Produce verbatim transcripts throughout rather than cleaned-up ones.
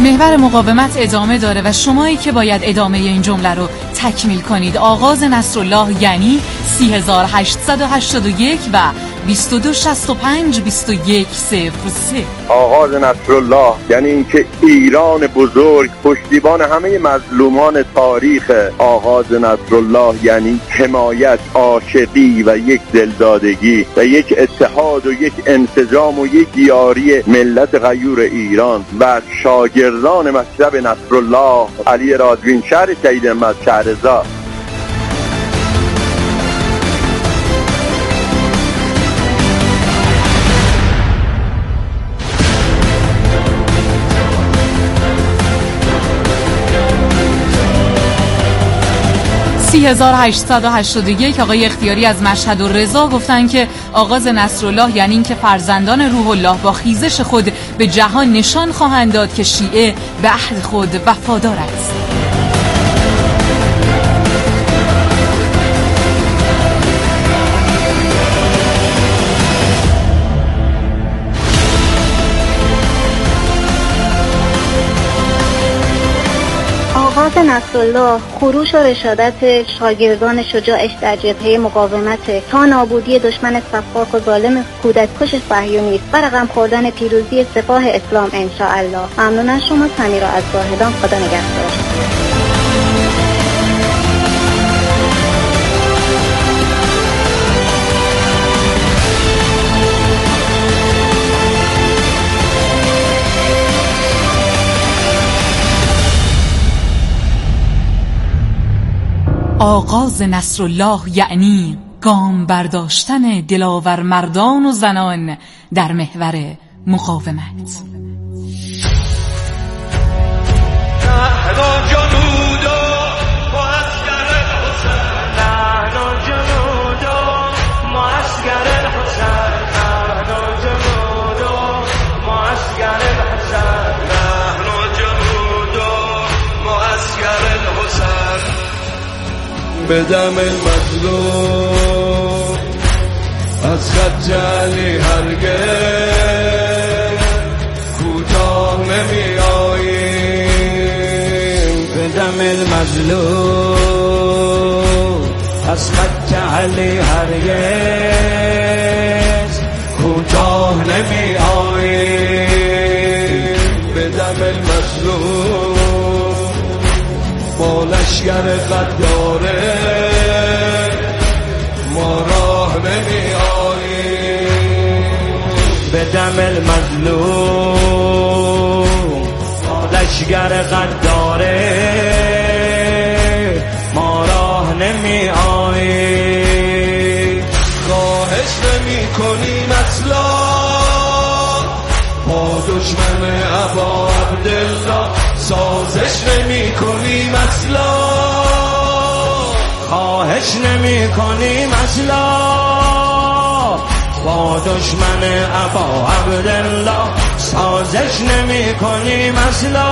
محور مقاومت ادامه داره و شمایی که باید ادامه این جمله رو تکمیل کنید. آغاز نصرالله یعنی سی هزار هشتصد و هشتاد و یک و بیست و دو شصت و پنج بیست و یک صفر سه. آغاز نصرالله یعنی اینکه ایران بزرگ پشتیبان همه مظلومان تاریخ. آغاز نصرالله یعنی حمایت، عاشقی و یک دلدادگی و یک اتحاد و یک انسجام و یک یاری ملت غیور ایران و شاگردان مکتب نصرالله علی رادوین شهر شهید احمد شهرزاد. سی هزار هشتصد و هشتاد و یک آقای اختیاری از مشهد و رضا گفتن که آغاز نصرالله یعنی این که فرزندان روح الله با خیزش خود به جهان نشان خواهند داد که شیعه به عهد خود وفادار است. آغاز نصرالله خروش و رشادت شاگردان شجاعش در جبهه مقاومت تا نابودی دشمن سفاک و ظالم کودککش صهیونیست و رقم خوردن پیروزی سپاه اسلام انشاءالله. ممنون از شما. سمیرا از زاهدان. خدا نگهدار. آغاز نصرالله یعنی گام برداشتن دلاور مردان و زنان در محور مقاومت. بدم المظلوم از خط علی هرگز کوتاه نمی آییم. بدم المظلوم از خط علی هرگز کوتاه نمی آییم. بدم المظلوم با لشگر غداره ما راه نمی آییم. به دم المظلوم با لشگر غداره ما راه نمی آییم. خواهش نمی کنیم اصلا با دشمن ابا عبدالله سازش نمی کنیم اصلا. خواهش نمی کنیم اصلا با دشمن ابا عبدالله سازش نمی کنیم اصلا.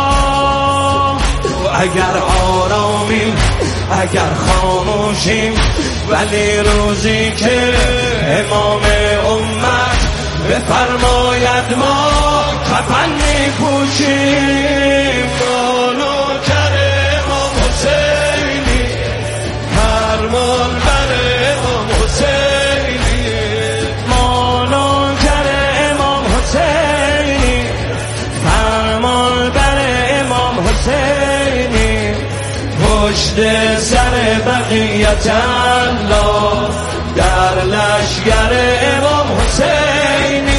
اگر آرامیم اگر خاموشیم ولی روزی که امام امت بفرماید ما کفن می پوشیم. مانو کر امام حسینی فرمان بر امام حسینی. مانو کر امام حسینی فرمان بر امام حسینی. پشت سر بقیت الله در لشگر امام حسینی.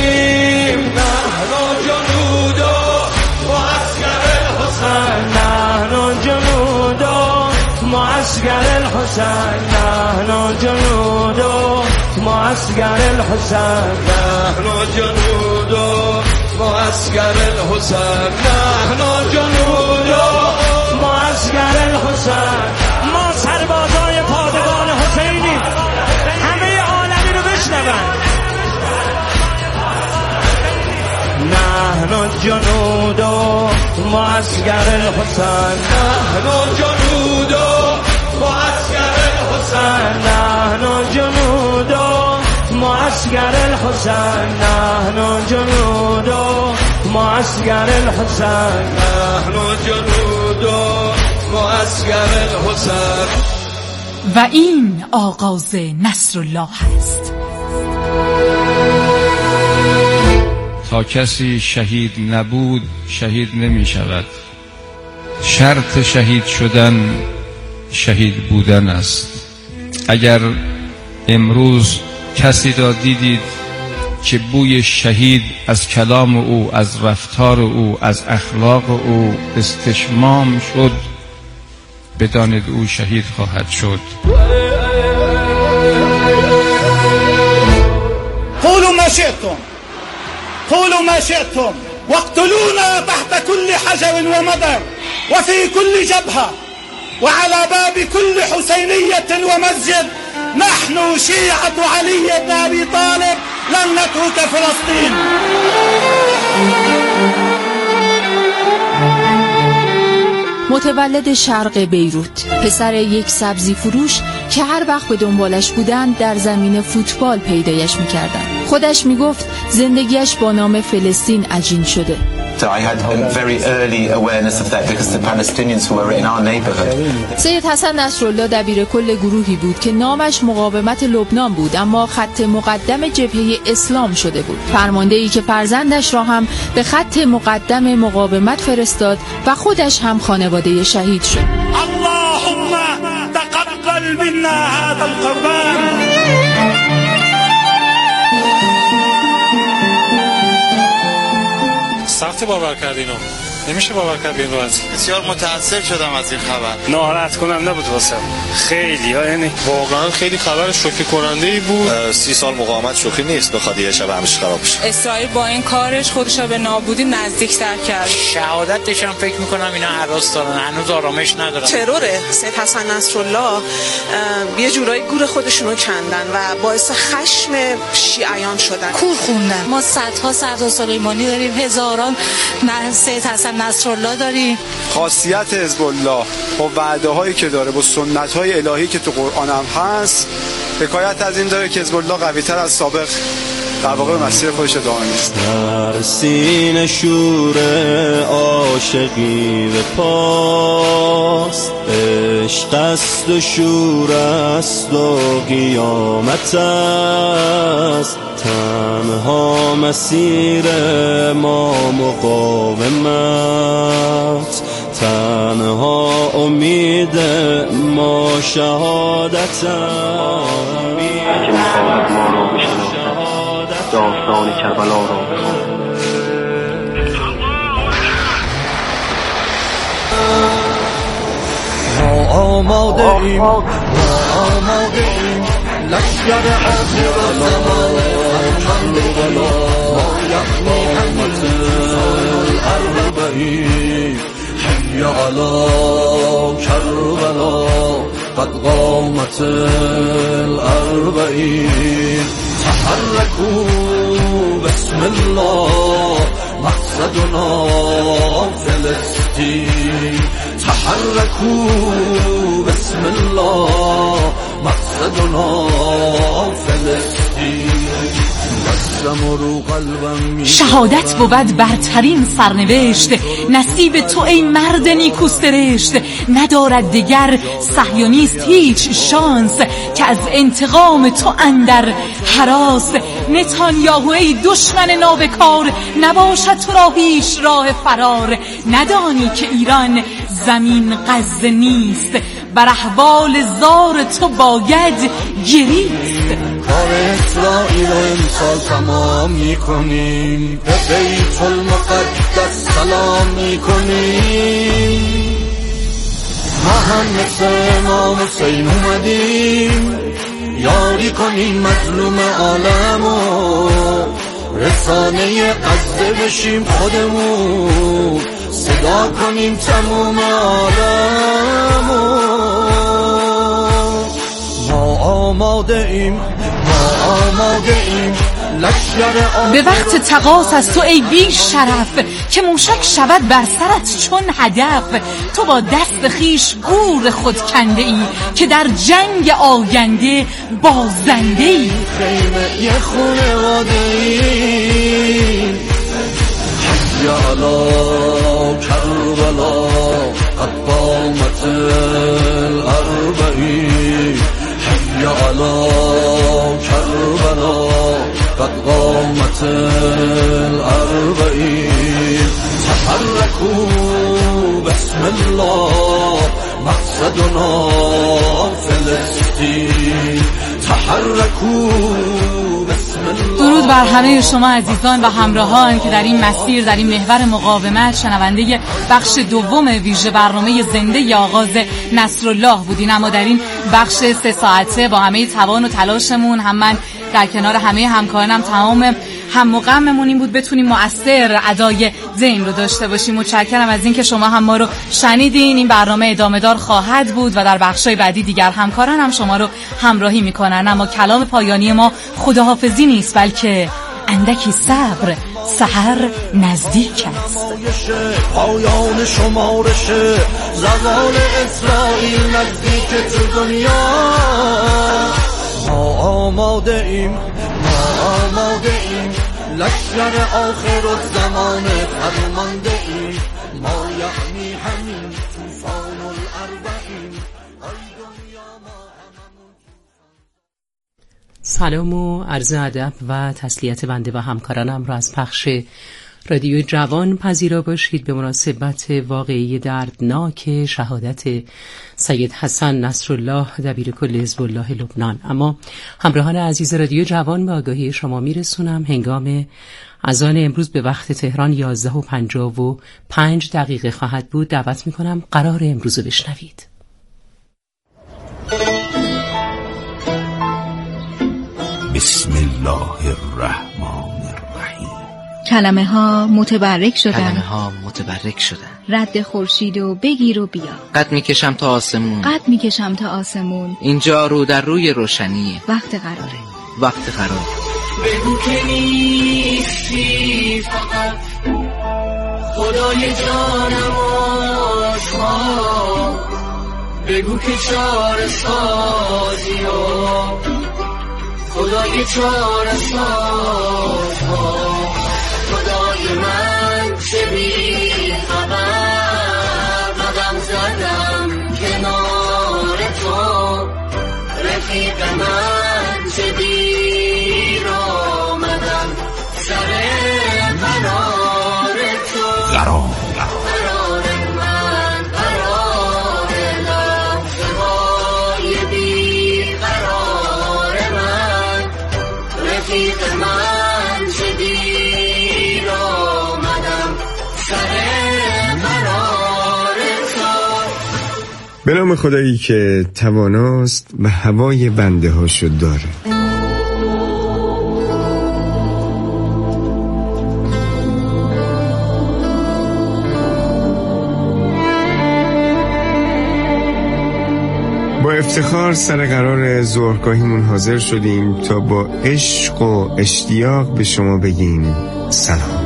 معسكر الحسين نحن جنود معسكر الحسين نحن جنود معسكر الحسين نحن جنود معسكر الحسين. ما سربازای پادگان حسینی همه عالمی رو بشنون. نحن جنود معسكر الحسين نحن جنود معسكر الحسين نحن جنود معسكر الحسين نحن جنود معسكر الحسين نحن جنود معسكر الحسين. و این آغاز نصرالله است. تا کسی شهید نبود شهید نمی شود. شرط شهید شدن شهید بودن است. اگر امروز کسی را دیدید که بوی شهید از کلام او، از رفتار او، از اخلاق او استشمام شد، بدانید او شهید خواهد شد. قولوا ما شئتم قولوا ما شئتم واقتلونا تحت كل حجر ومدر وفي كل جبهة وعلى باب كل حسينية ومسجد. نحن شيعة علي بن أبي طالب لن نترك فلسطين. متولد شرق بیروت، پسر یک سبزی فروش که هر وقت به دنبالش بودن در زمین فوتبال پیدایش میکردن. خودش میگفت زندگیش با نام فلسطین عجین شده. So I had a very early awareness of that because the Palestinians who were in our neighborhood. سید حسن نصرالله دبیر کل گروهی بود که نامش مقاومت لبنان بود، اما خط مقدم جبهه اسلام شده بود. فرمانده‌ای که فرزندش را هم به خط مقدم مقاومت فرستاد و خودش هم خانواده شهید شد. اللهم تقبل منا هذا القربان. سخت باور کرد اینو، نمیشه باور کرد به این وضع. بسیار متأثر شدم از این خبر. ناراحت کننده بود واسم خیلی ها، یعنی واقعا خیلی خبر شوکه کننده ای بود. سی سال مقاومت شوخی نیست، بخواد یه شب همش خراب بشه. اسرائیل با این کارش خودش رو به نابودی نزدیک‌تر کرد. شهادتش هم فکر می‌کنم اینا هراس دارن، هنوز آرامش ندارن. ترور سید حسن نصرالله یه جورایی گور خودشونو کندن و باعث خشم شیعیان شدن. کور خوندن. ما صدها سردار سلیمانی داریم، هزاران سید حسن نصرالله داریم. خاصیت حزب الله با وعده هایی که داره، با سنت های الهی که تو قرآن هم هست، حکایت از این داره که حزب الله قوی تر از سابق در واقع مسیر خودش ادامه میده. در سینه شور عاشقی به پاست، عشق است و شور است و قیامت است. تنها مسیر ما مقاومت، تنها امید ما شهادت است. هرچه میخواهد ما را بشناسد، داستان کربلا را بخواند. ما آماده ایم، ما آماده ایم، لشگر آخر زمان کربلا، ما یحمی همت الاربعین، حی علی کربلا، قد قامت الاربعین. تحرکوا بسم الله، مقصدنا فلسطین. تحرکوا بسم الله، مقصدنا فلسطین. شهادت بود برترین سرنوشت، نصیب تو ای مرد نیکوسترشت. ندارد دیگر صهیونیست هیچ شانس، که از انتقام تو اندر هراس. نتانیاهو ای دشمن نابکار، نباشد تو را هیچ راه فرار. ندانی که ایران زمین غزه نیست، بر احوال زار تو باید گریست. کار اسرائیل و امسال تمام میکنیم، به بیت المقدس سلام میکنیم. ما هم مثل امام حسین اومدیم، یاری کنیم مظلوم عالمو. رسانه غزه بشیم خودمون، صدا کنیم تموم عالمو. ما آماده ایم، ما آماده ایم، به وقت تقاص از تو ای بی شرف، که موشک شود بر سرت چون هدف. تو با دست خیش گور خود کنده ای، که در جنگ آینده بازنده ای. خیمه یه خونواده ای، حی علی کربلا قد قامت الاربعین حی علی کربلا قد قامت الاربعین تحرکوا بسم الله مقصدنا فلسطین تحرکوا. درود بر همه شما عزیزان و همراهان که در این مسیر، در این محور مقاومت شنونده بخش دوم ویژه برنامه زنده آغاز نصرالله بودین. اما در این بخش سه ساعته با همه توان و تلاشمون، هم من در کنار همه همکارانم، تمام هم و غممون این بود بتونیم مؤثر ادای ذهن رو داشته باشیم. متشکرم از این که شما هم ما رو شنیدین. این برنامه ادامه دار خواهد بود و در بخشای بعدی دیگر همکاران هم شما رو همراهی میکنن. اما کلام پایانی ما خداحافظی نیست، بلکه اندکی صبر، سحر نزدیک است. پایان شمارش زوال اسرائیل نزدیک تو دنیا. ما آماده ایم، ما آماده ایم، لشکر آخر الزمان فرمانده ایم. ما یعنی همین طوفان الاربعین. سلام و عرض ادب و تسلیت بنده و همکارانم را از پخش رادیو جوان پذیرا باشید به مناسبت واقعه دردناک شهادت سید حسن نصرالله دبیرکل حزب الله لبنان. اما همراهان عزیز رادیو جوان به آگاهی شما میرسونم هنگام اذان امروز به وقت تهران یازده و پنجاه و پنج دقیقه خواهد بود. دعوت میکنم قرار امروز رو بشنوید. بسم الله الرحمن الرحیم. کلمه ها متبرک شدن، کلمه ها متبرک شدن. رد خورشید و بگیر و بیا. قد میکشم تا آسمون، قد میکشم تا آسمون. اینجا رو در روی روشنیه. وقت قراره، وقت قرار. بگو که نیستی فقط خدای جانم آشما. بگو که چاره سازی و خدای چاره سازها. خدای من چه بی خبر قدم زدم کنار تو. رفیق من چه دیر آمدم سر قرار تو. قرار قرار من قرار لحظه های بی قرار من. رفیق من چه دیر آمدم سر قرار تو. به نام خدایی که تواناست و هوای بنده هاشو داره. با افتخار سر قرار ظهرگاهیمون حاضر شدیم تا با عشق و اشتیاق به شما بگیم سلام.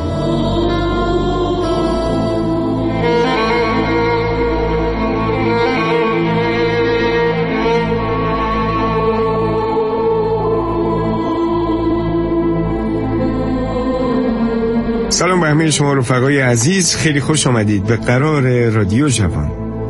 سلام به همه شما رفقای عزیز، خیلی خوش آمدید به قرار رادیو جوان.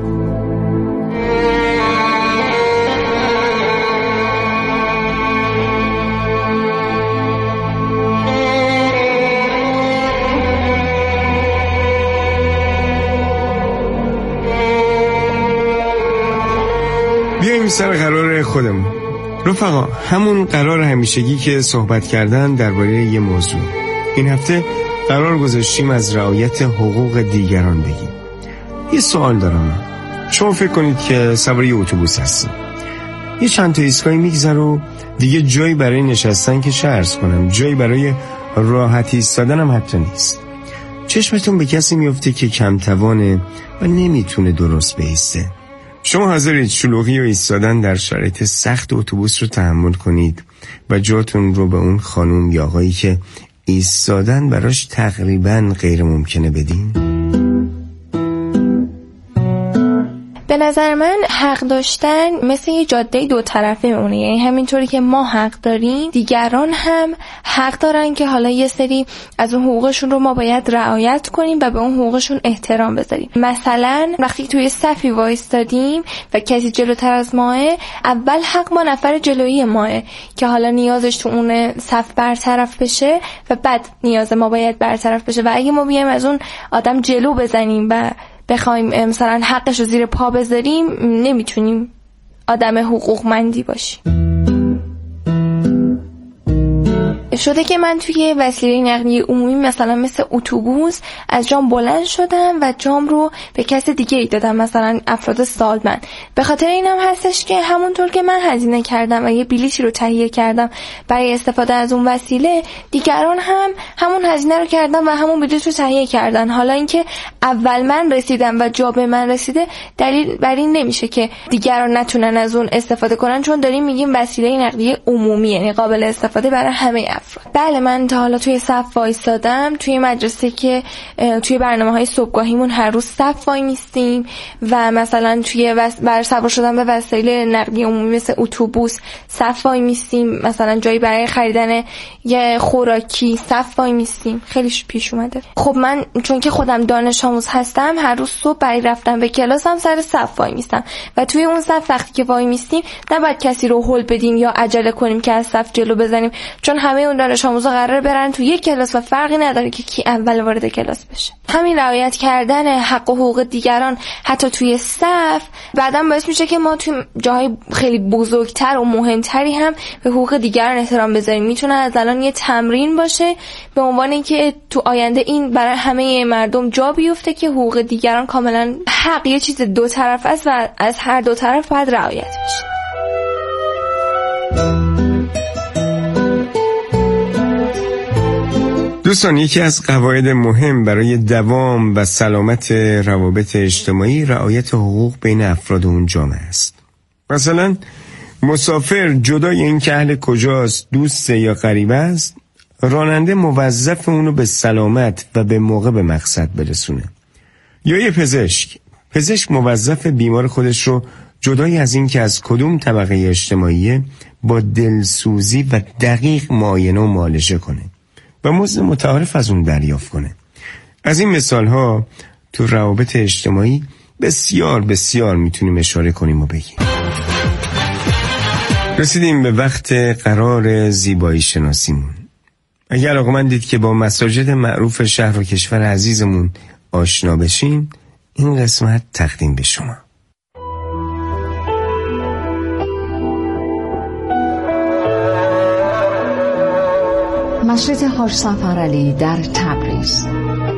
بیاییم سر قرار خودمون رفقا، همون قرار همیشگی که صحبت کردن درباره یه موضوع. این هفته قرار گذاشتیم از رعایت حقوق دیگران بگیم. یه سوال دارم، شما فکر کنید که سوار یه اتوبوس هستید، یه چند تا ایستگاهی میگذره و دیگه جایی برای نشستن که چه عرض کنم، جایی برای راحت ایستادن هم حتی نیست. چشمتون به کسی میفته که کم توانه و نمیتونه درست بایسته. شما حاضرید شلوغی و ایستادن در شرایط سخت اتوبوس رو تحمل کنید و جاتون رو به اون خانم یا آقایی که ایستادن براش تقریباً غیر ممکنه بدین؟ به به نظر من حق داشتن مثل یه جاده دو طرفه میمونه، یعنی همینطوری که ما حق داریم دیگران هم حق دارن که حالا یه سری از اون حقوقشون رو ما باید رعایت کنیم و به اون حقوقشون احترام بذاریم. مثلا وقتی توی صفی وایستادیم و کسی جلوتر از ماه، اول حق ما نفر جلویی ماه که حالا نیازش تو اون صف برطرف بشه و بعد نیاز ما باید برطرف بشه و اگه ما بیایم از اون آدم جلو بزنیم و بخوایم مثلا حقش رو زیر پا بذاریم، نمیتونیم آدم حقوقمندی باشیم. شده که من توی وسیله نقلیه عمومی مثلا مثل اتوبوس از جام بلند شدم و جام رو به کس دیگه ای دادم، مثلا افراد سالمند. به خاطر اینم هستش که همونطور که من هزینه کردم و یه بلیطی رو تهیه کردم برای استفاده از اون وسیله، دیگران هم همون هزینه رو کردن و همون بلیط رو تهیه کردن. حالا اینکه اول من رسیدم و جا به من رسیده دلیل بر این نمیشه که دیگران نتونن از اون استفاده کنن، چون داریم میگیم وسیله نقلیه عمومی، یعنی قابل استفاده برای همه افراد. بله من تا حالا توی صف وایسادم، توی مدرسه که توی برنامه‌های صبحگاهیمون هر روز صف وای میستیم و مثلا توی وس... بر سوار شدن به وسایل نقلیه عمومی مثل اتوبوس صف وای میستیم، مثلا جایی برای خریدن یه خوراکی صف وای میستیم، خیلی پیش اومده. خب من چون که خودم دانش آموز هستم، هر روز صبح برای رفتن به کلاسم سر صف وای میستم و توی اون صف وقتی که وای میستیم نباید کسی رو هول بدیم یا عجله کنیم که از صف جلو بزنیم، چون همه اون دانش آموزا قراره برن تو یک کلاس و فرقی نداره که کی اول وارد کلاس بشه. همین رعایت کردن حق و حقوق دیگران حتی توی صف بعداً باعث میشه که ما توی جاهای خیلی بزرگتر و مهمتری هم به حقوق دیگران احترام بذاریم. میتونه از الان یه تمرین باشه به عنوان اینکه تو آینده این برای همه مردم جا بیفته که حقوق دیگران کاملا حق یه چیز دو طرف است و از هر دو طرف باید رعایت بشه. دوستان، یکی از قواعد مهم برای دوام و سلامت روابط اجتماعی رعایت حقوق بین افراد اون جامعه است. مثلا مسافر جدای این که اهل کجاست، دوست یا غریبه است، راننده موظف اونو به سلامت و به موقع به مقصد برسونه. یا یه پزشک پزشک موظف بیمار خودش رو جدای از این که از کدوم طبقه اجتماعی با دلسوزی و دقیق معاینه و معالجه کنه و مزد متعارف از اون دریافت کنه. از این مثال ها تو روابط اجتماعی بسیار بسیار میتونیم اشاره کنیم و بگیم. رسیدیم به وقت قرار زیبایی شناسیمون. اگر علاقه‌مندید که با مساجد معروف شهر و کشور عزیزمون آشنا بشین، این قسمت تقدیم به شما. مسجد حاج صفرعلی در تبریز.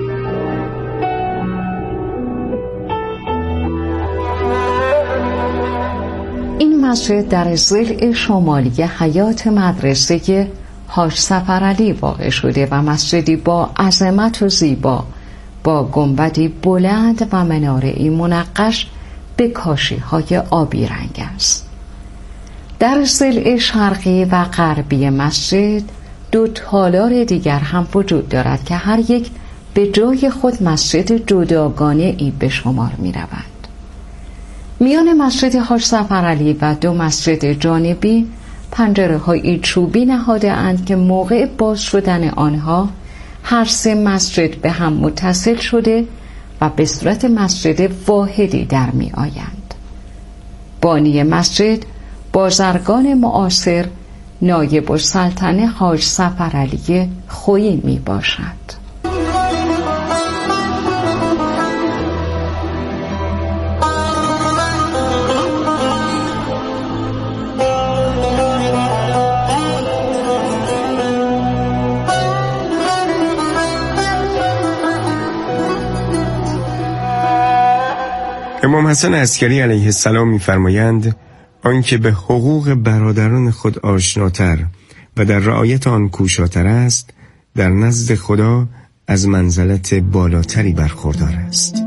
این مسجد در ضلع شمالی حیات مدرسه حاج صفرعلی واقع شده و مسجدی با عظمت و زیبا با گنبدی بلند و مناره‌ای منقش به کاشی‌های آبی رنگ است. در ضلع شرقی و غربی مسجد دو تالار دیگر هم وجود دارد که هر یک به جای خود مسجد جداگانه ای به شمار می روند. میان مسجد حاج صفرعلی و دو مسجد جانبی پنجره های چوبی نهاده اند که موقع باز شدن آنها هر سه مسجد به هم متصل شده و به صورت مسجد واحدی در می آیند. بانی مسجد بازرگان معاصر نایب السلطنه حاج صفرعلی خویی می باشد. امام حسن عسکری علیه السلام می‌فرمایند آنکه به حقوق برادران خود آشناتر و در رعایت آن کوشاتر است، در نزد خدا از منزلت بالاتری برخوردار است.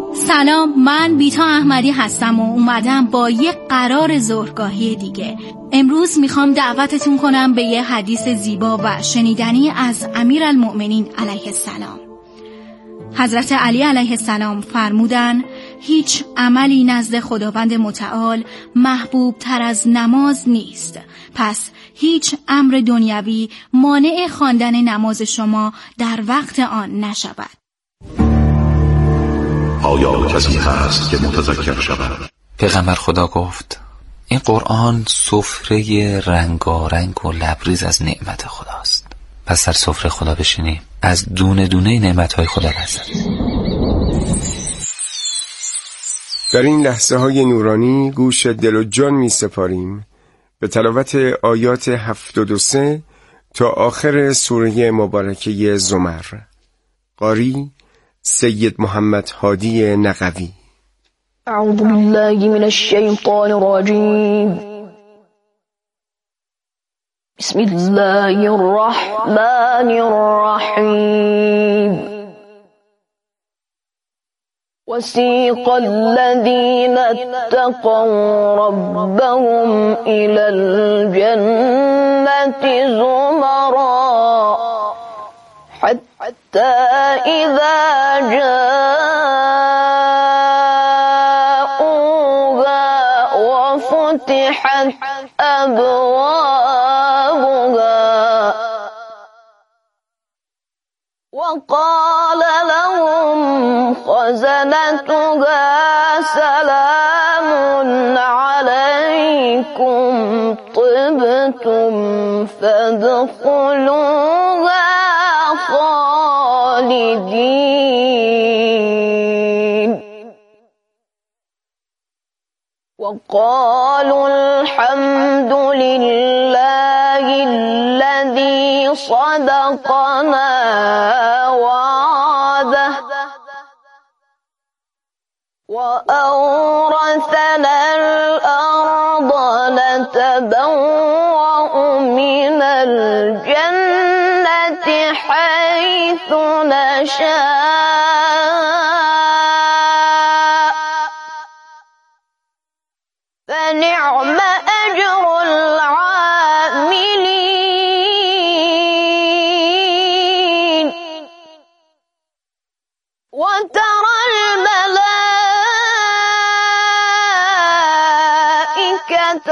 سلام، من بیتا احمدی هستم و اومدم با یک قرار ظهرگاهی دیگه. امروز میخوام دعوتتون کنم به یه حدیث زیبا و شنیدنی از امیرالمؤمنین علیه السلام. حضرت علی علیه السلام فرمودن هیچ عملی نزد خداوند متعال محبوب تر از نماز نیست، پس هیچ امر دنیوی مانع خواندن نماز شما در وقت آن نشود. آیا کسی هست که متذکر شود؟ پیغمبر خدا گفت این قرآن سفره رنگارنگ و لبریز از نعمت خداست، پس در سفره خدا بشینیم، از دونه دونه نعمتهای خدا لذت. در این لحظه های نورانی گوش دل و جان می سپاریم به تلاوت آیات هفتاد و سه تا آخر سوره مبارکه زمر. قاری سید محمد هادی نقوی. اعوذ بالله من الشیطان الرجیم. بسم الله الرحمن الرحیم. وسيق الذين اتقوا ربهم إلى الجنة زمرا حتى إذا جاءوها وفتحت أبوابها وقال لهم خزنتها سلام عليكم طبتم فادخلوها خالدين وقالوا الحمد لله الذي صدقنا وعده وأورثنا الأرض نتبوأ من الجنة حيث نشاء فنعم أجر العاملين وترى الملائكة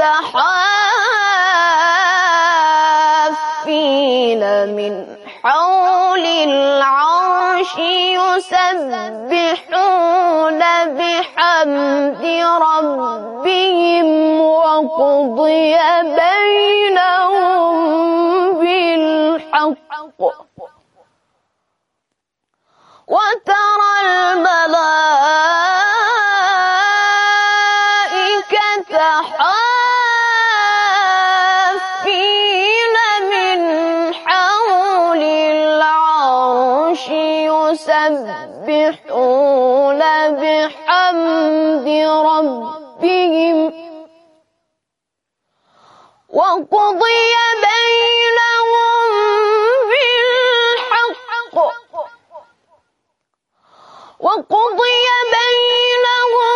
حافين من حول العرش يسبحون بحمد ربهم وقضي بينهم بالحق وترى الملائكة حافين من حول العرش يسبحون بحمد ربهم وقضي بينهم بالحق وقضي بينهم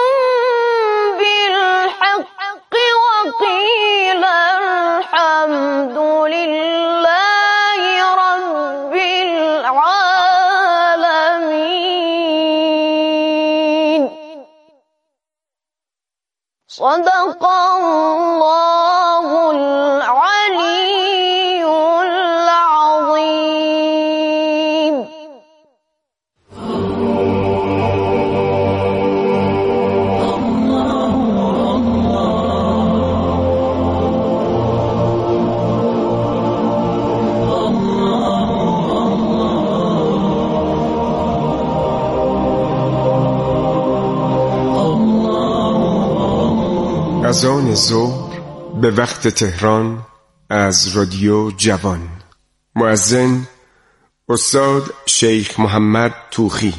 بالحق وقيل الحمد لله رب العالمين. صدق الله العلي العظيم. از آن ظهر به وقت تهران از رادیو جوان. مؤذن استاد شیخ محمد توخی.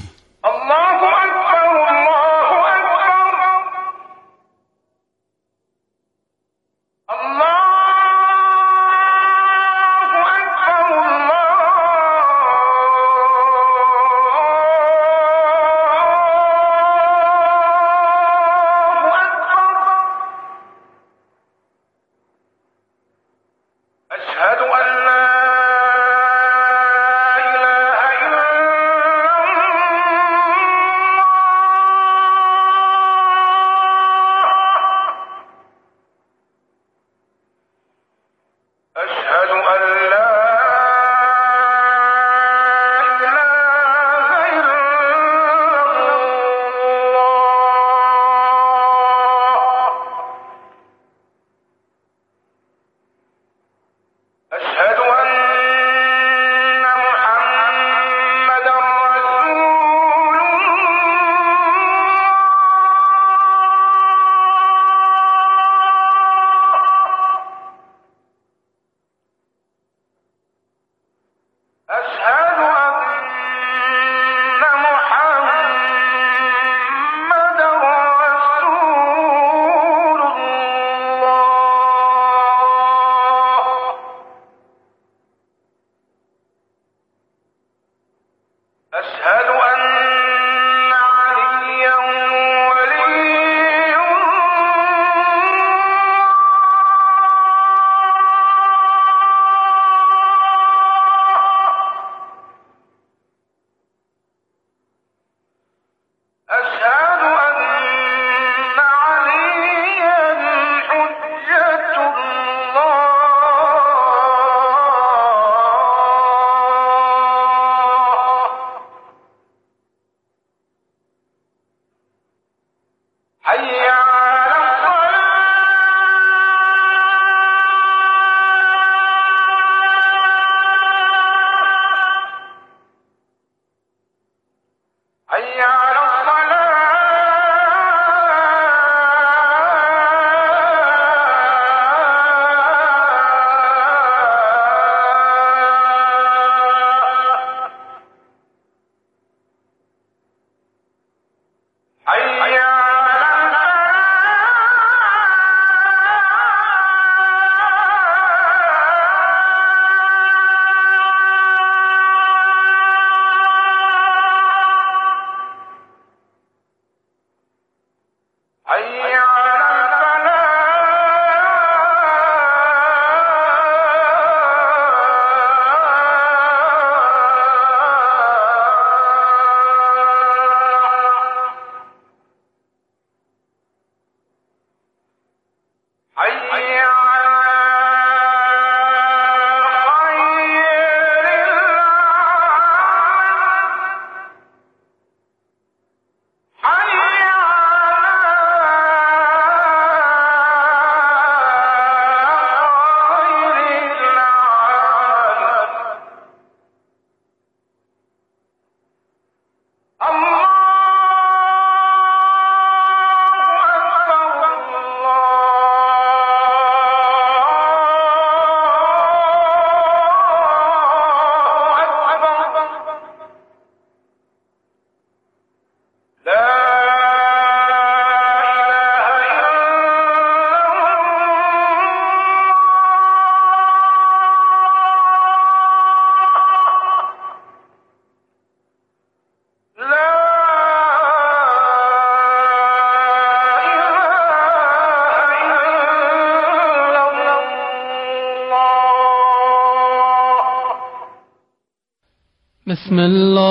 بسم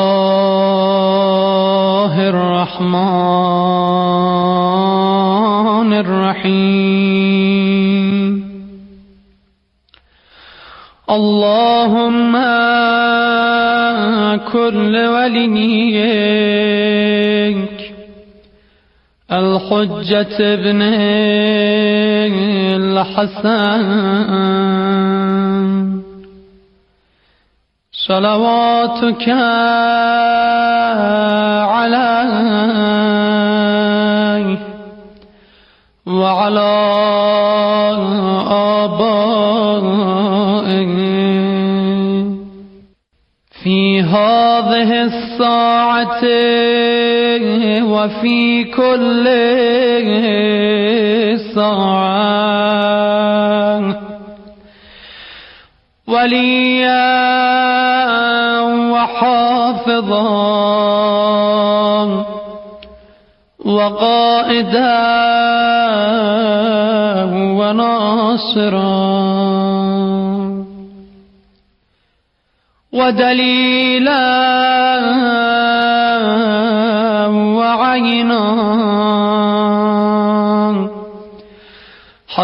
الله الرحمن الرحيم اللهم كل وليك الحجة ابن الحسن صلواتك عليه وعلى آبائه في هذه الساعة وفي كل ساعة وليا وحافظا وقائدا وناصرا ودليلا